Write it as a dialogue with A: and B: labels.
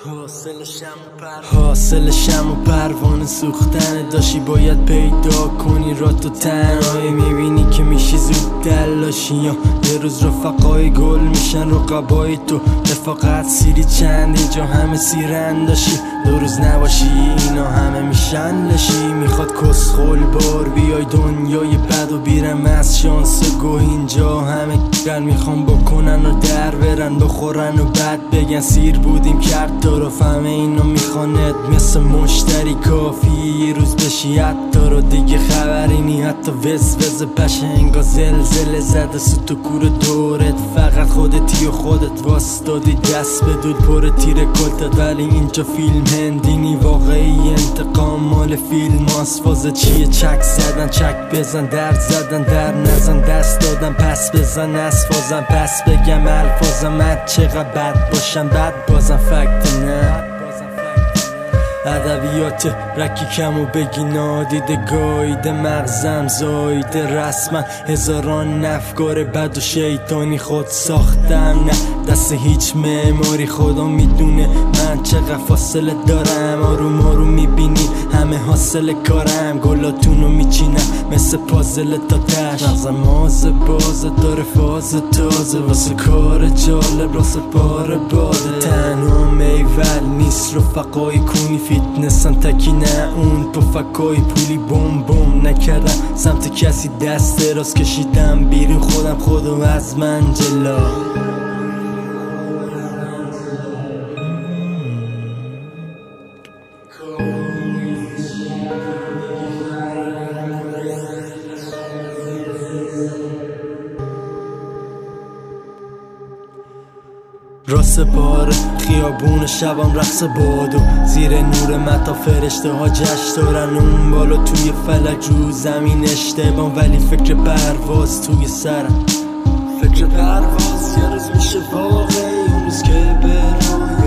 A: حاصلشم و پروانه سوختنه، داشتی باید پیدا کنی را تو تنهایی. میبینی که میشی زود دلاشی، یا یه روز رفقای گل میشن رقبای تو. رفاقت سیری چند اینجا همه سیرن داشی، دو روز نباشی اینا همه میشن لشی. میخواد کسخول بار بیای دنیای بد و بیرم از شانس گوه. اینجا همه گرن میخوان بکنن و در برن بخورن و بد بگن سیر بودیم کرد طرف. همه اینا میخواند مثل مشتری کافی یه روز بشی حتی رو دیگه خبری نی. حتی وز پشه انگا زلزله زده سوت و کور دورت، فقط خودتی و خودت واستادی دست به دود پر تیر کلتت. ولی اینجا فیلم هندینی واقعی، انتقام مال فیلم هاست. فازه چیه؟ چک زدن چک بزن، در زدن در نزن، دست دادن پس بزن از فازم پس بگم الفازم. ات چقدر بد باشم بد بازم فکت نه ادبیات رکی کم و بگی نادیده گایده مغزم زایده رسما هزاران افکار بد و شیطانی خود ساختم. نه دست هیچ معماری، خدا میدونه من چقدر فاصله دارم. آروم آروم میبینی همه حاصل کارم، گلاتونو میچینم مثل پازل تا تش. مغزم مازه بازه داره فاز تازه واسه کار جالب راسه پاره باده. تنها میول نیست رفقای کونی فیتنسن تکی نه اون پفکای پولی بوم بوم نکردم سمت کسی دست راست کشیدم بیرون خودم از من جلا. راست بار خیابون شبم رقص بادو زیر نور متا فرشته ها جشن دارن اون بالا توی فلک رو زمین اشتباه. ولی فکر پرواز توی سرم، فکر پرواز یه روز میشه واقعی. اون روز که به روی